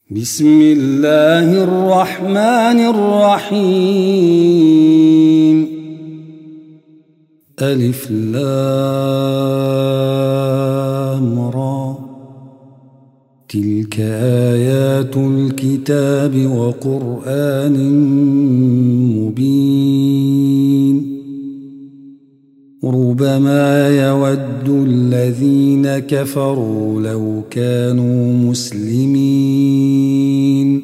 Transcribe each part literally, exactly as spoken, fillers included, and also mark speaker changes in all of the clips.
Speaker 1: بسم الله الرحمن الرحيم. ألف لام را. تلك آيات الكتاب وقرآن مبين. ربما يود الذين كفروا لو كانوا مسلمين.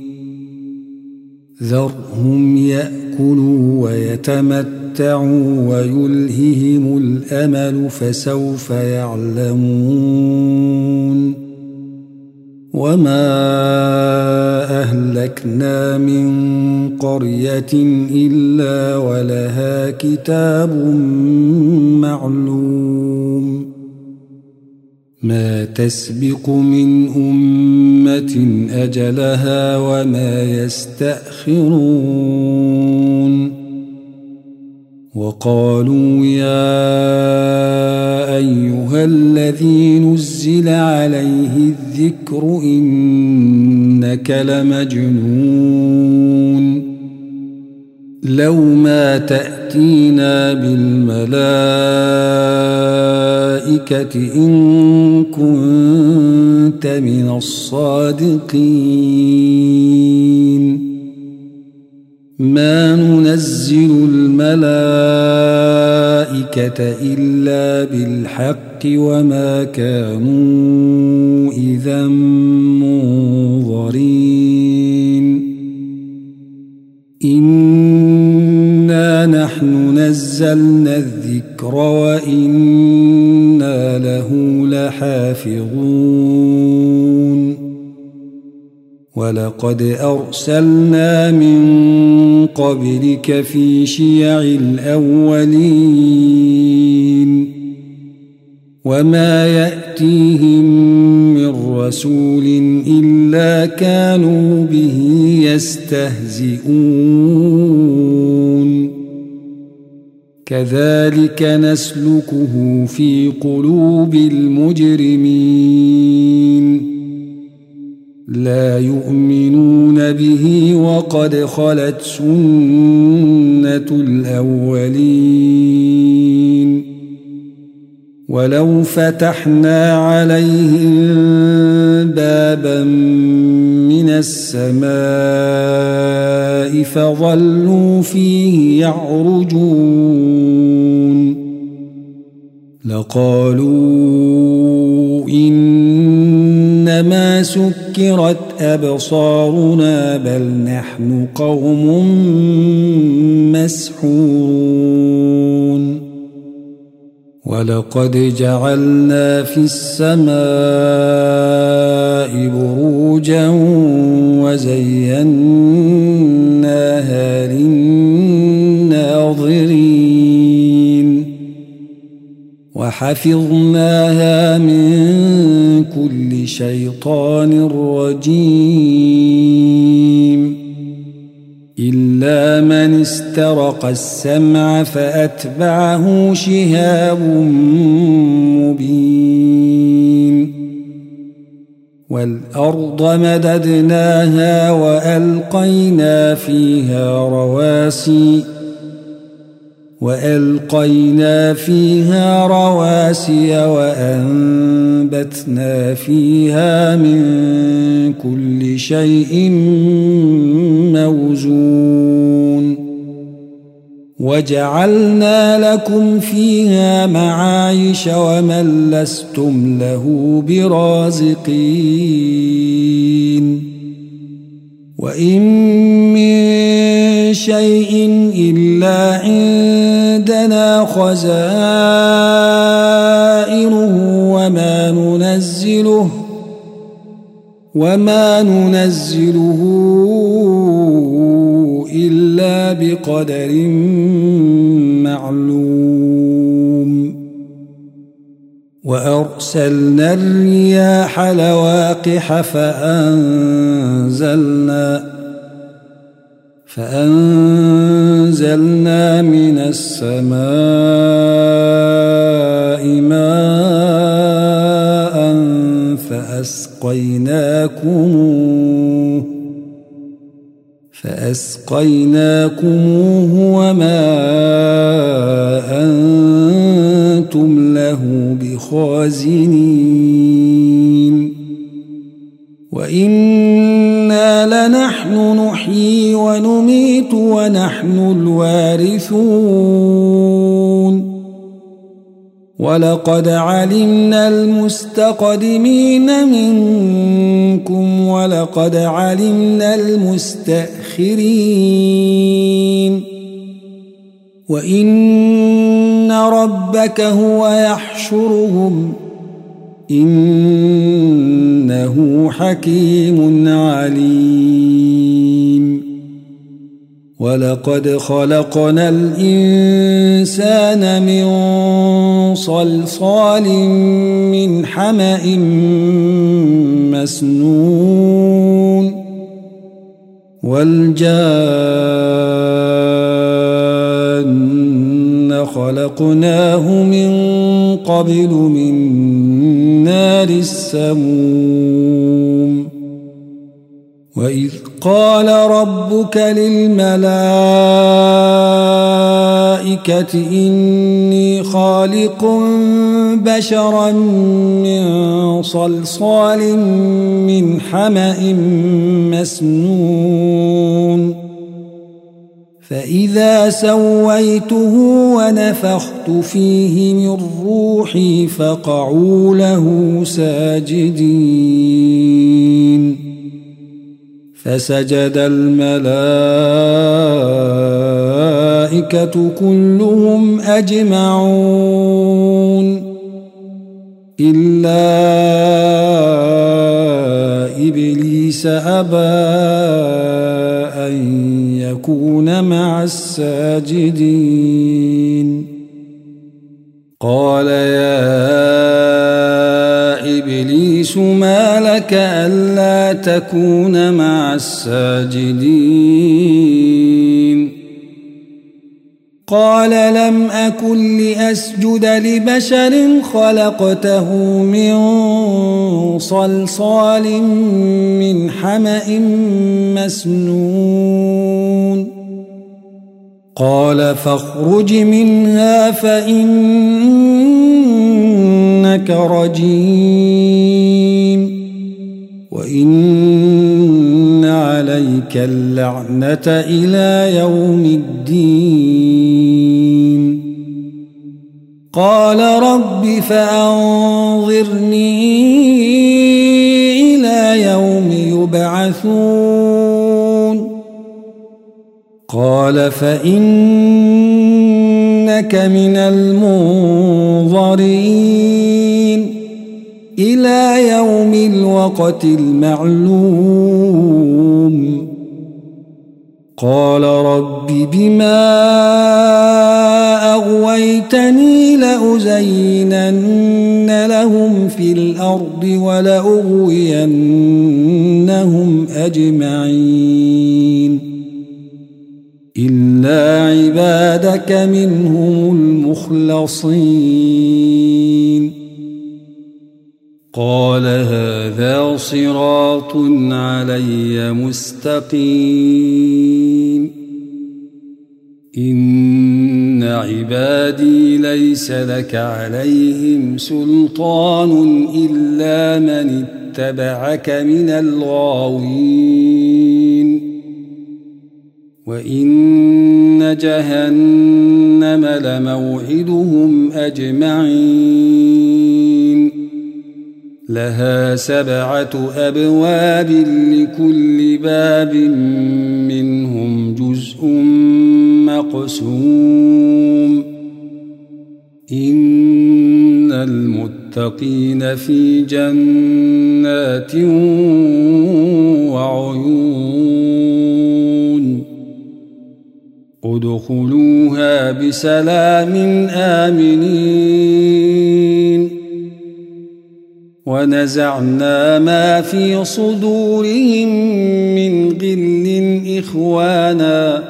Speaker 1: ذرهم يأكلوا ويتمتعوا ويلههم الأمل فسوف يعلمون. وما أهلكنا من قرية إلا ولها كتاب معلوم. ما تسبق من أمة أجلها وما يستأخرون. وقالوا يا أيها الذي نزل عليه الذكر إنك لمجنون. لو ما تأتينا بالملائكة إن كنت من الصادقين. ما ننزل الملائكة إلا بالحق وما كانوا إذا منظرين. إنا نحن نزلنا الذكر وإنا له لحافظون. ولقد أرسلنا من قبلك في شيع الأولين. وما يأتيهم من رسول إلا كانوا به يستهزئون. كذلك نسلكه في قلوب المجرمين. لا يؤمنون به وقد خلت سنة الأولين. ولو فتحنا عليهم بابا من السماء فظلوا فيه يعرجون لقالوا إنما سكرت أبصارنا بل نحن قوم مسحورون. ولقد جعلنا في السماء بروجا وزيناها للناظرين. وحفظناها من كل شيطان رجيم. إلا من استرق السمع فأتبعه شهاب مبين. والأرض مددناها وألقينا فيها رواسي وألقينا فيها رواسي وأنبتنا فيها من كل شيء موزون. وجعلنا لكم فيها معايش ومن لستم له برازقين. وإن من شيء إلا عندنا خزائنه وما ننزله وما ننزله إلا بقدر معلوم. وأرسلنا الرياح لواقح فأنزلنا فأنزلنا من السماء ماء فأسقيناكموه فأسقيناكموه وما أنتم له بخازنين وإنا لنحن نحيي ونميت ونحن الوارثون ولقد علمنا المستقدمين منكم ولقد علمنا المستأخرين وإن ربك هو يحشرهم إنه حكيم عليم ولقد خلقنا الإنسان من صلصال من حمأ مسنون والجان خلقناه من قبل من نار السموم وإذ قال ربك للملائكة إني خالق بشرا من صلصال من حمأ مسنون فإذا سويته ونفخت فيه من روحي فقعوا له ساجدين فسجد الملائكة كلهم أجمعون إلا إبليس أبى أن يكون مع الساجدين قال يا إبليس ما لك ألا تكون مع الساجدين قال لم أكن لأسجد لبشر خلقته من صلصال من حمأ مسنون قال فاخرج منها فإنك رجيم وإن عليك اللعنة إلى يوم الدين قال رب فأنظرني إلى يوم يبعثون قال فإنك من المنظرين إلى يوم الوقت المعلوم قال رب بما أغويتني لأزينن لهم في الأرض ولأغوينهم أجمعين إلا عبادك منهم المخلصين قال هذا صراط علي مستقيم إن عبادي ليس لك عليهم سلطان إلا من اتبعك من الغاوين وإن جهنم لموعدهم أجمعين لها سبعة أبواب لكل باب منهم جزء مقسوم إن المتقين في جنات وعيون ادخلوها بسلام آمنين ونزعنا ما في صدورهم من غل إخوانا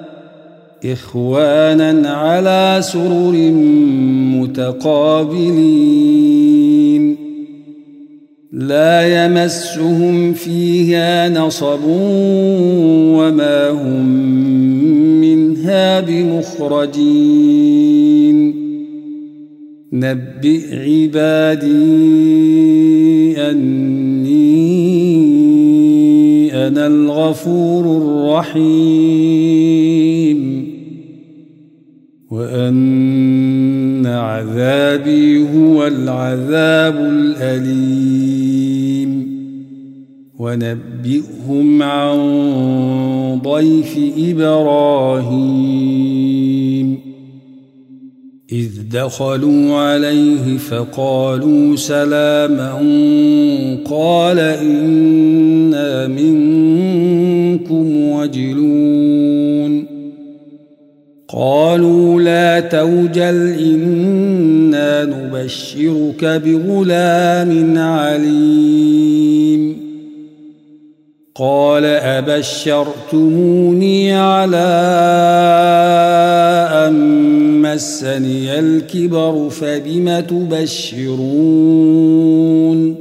Speaker 1: إخوانا على سرر متقابلين لا يمسهم فيها نصب وما هم منها بمخرجين نبئ عبادي أني أنا الغفور الرحيم وأن عذابي هو العذاب الأليم ونبئهم عن ضيف إبراهيم إذ دخلوا عليه فقالوا سلاما قال إنا منكم وجلون قالوا لا توجل إنا نبشرك بغلام عليم قال أبشرتموني على أن مسني الكبر فبم تبشرون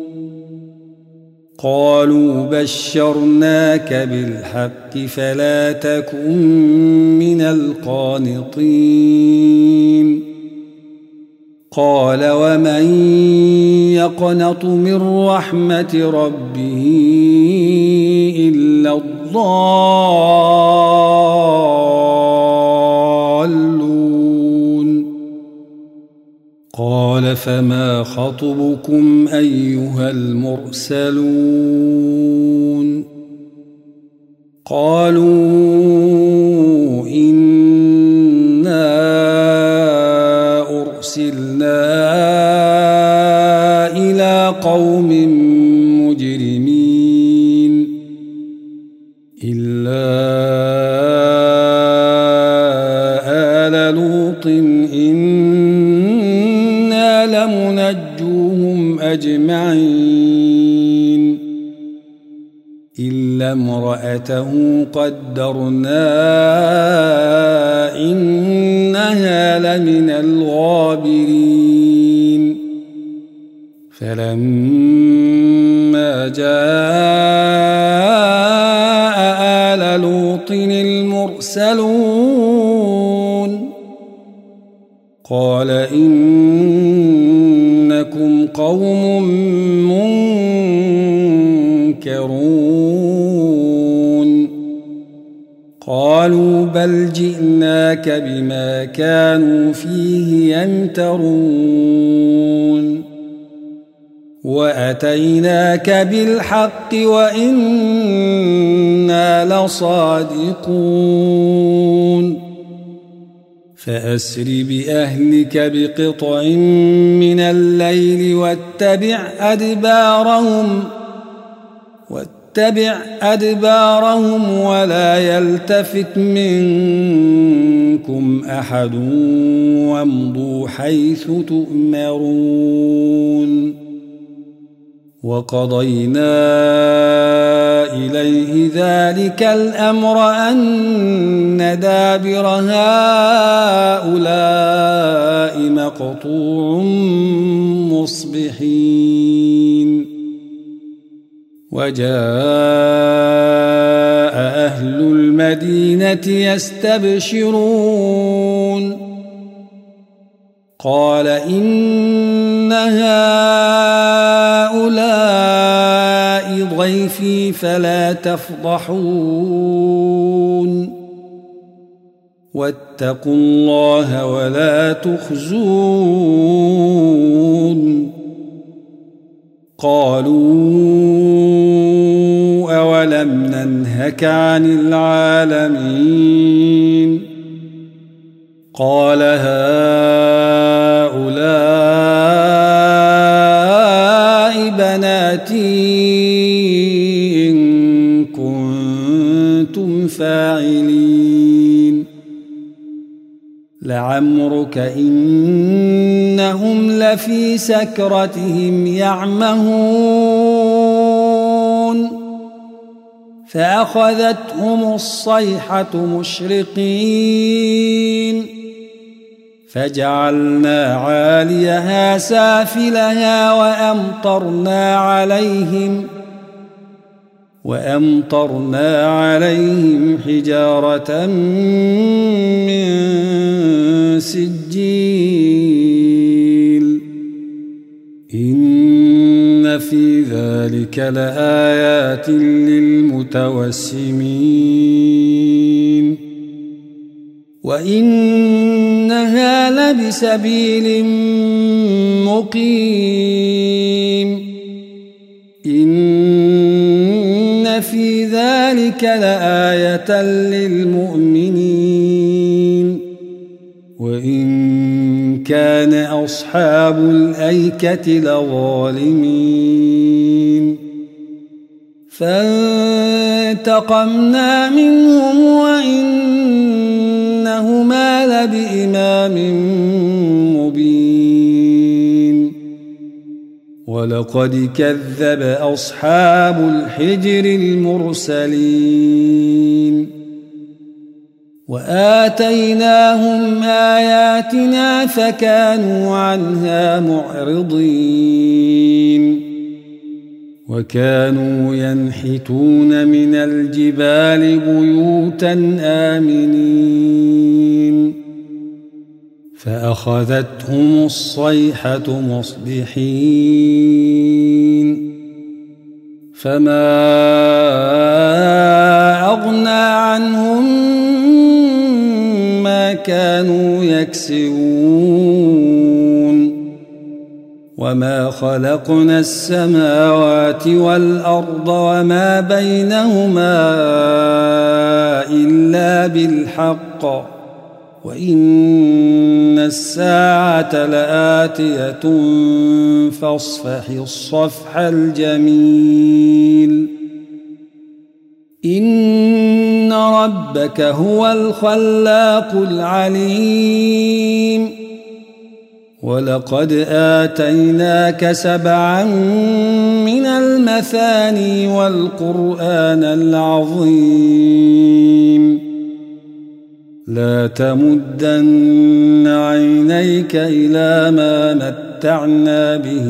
Speaker 1: قالوا بشرناك بالحق فلا تكن من القانطين قال ومن يقنط من رحمة ربه إلا الضالون قال فما خطبكم أيها المرسلون قالوا إنا أرسلنا إلى قوم مجرمين إلا آل لوط إنا لمنجوهم أجمعين إلا امرأته قدرنا إنها لمن الغابرين فلما جاء آل لوط المرسلون قال إنكم قوم منكرون قالوا بل جئناك بما كانوا فيه يمترون وأتيناك بالحق وإنا لصادقون فأسر بأهلك بقطع من الليل واتبع أدبارهم واتبع أدبارهم ولا يلتفت منكم أحد وامضوا حيث تؤمرون وقضينا إليه ذلك الأمر أن دابر هؤلاء مقطوع مصبحين وجاء أهل المدينة يستبشرون قال إن هؤلاء ضيفي فلا تفضحون واتقوا الله ولا تخزون قالوا أولم ننهك عن العالمين قال هؤلاء بناتي إن كنتم فاعلين لعمرك إنهم لفي سكرتهم يعمهون فأخذتهم الصيحة مشرقين فجعلنا عاليها سافلها وأمطرنا عليهم وأمطرنا عليهم حجارة من سجيل إن في ذلك لآيات للمتوسمين وإنها لبسبيل مقيم إن في ذلك لآية للمؤمنين وإن كان أصحاب الأيكة لظالمين فانتقمنا منهم وإنهما لبإمام مبين ولقد كذب أصحاب الحجر المرسلين وآتيناهم آياتنا فكانوا عنها معرضين وكانوا ينحتون من الجبال بيوتا آمنين فأخذتهم الصيحة مصبحين فما أغنى عنهم ما كانوا يكسبون وما خلقنا السماوات والأرض وما بينهما إلا بالحق وإن الساعة لآتية فاصفح الصفح الجميل إن ربك هو الخلاق العليم ولقد آتيناك سبعا من المثاني والقرآن العظيم لا تمدن عينيك إلى ما متعنا به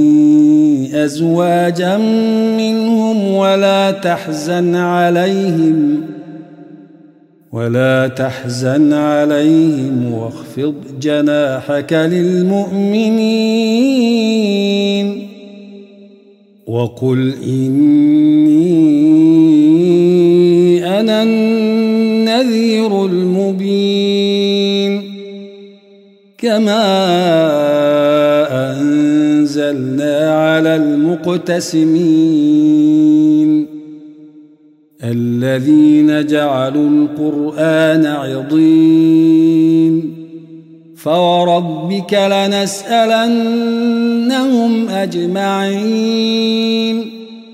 Speaker 1: أزواجا منهم ولا تحزن عليهم ولا تحزن عليهم واخفض جناحك للمؤمنين وقل إني أنا النذير المبين كما أنزلنا على المقتسمين الذين جعلوا القرآن عضين فوربك لنسألنهم أجمعين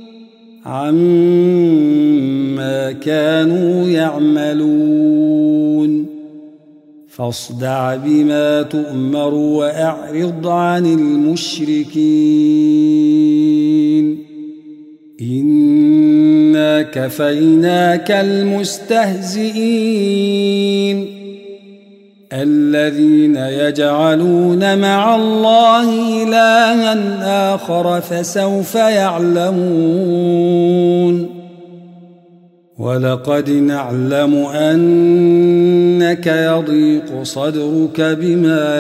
Speaker 1: عما كانوا يعملون فاصدع بما تؤمر وأعرض عن المشركين إنا كفيناك المستهزئين الذين يجعلون مع الله إلها آخر فسوف يعلمون ولقد نعلم أنك يضيق صدرك بما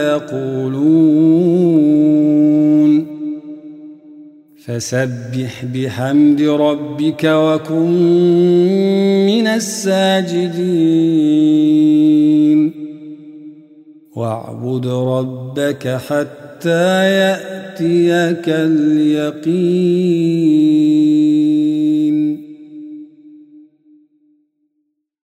Speaker 1: يقولون فسبح بحمد ربك وكن من الساجدين واعبد ربك حتى يأتيك اليقين.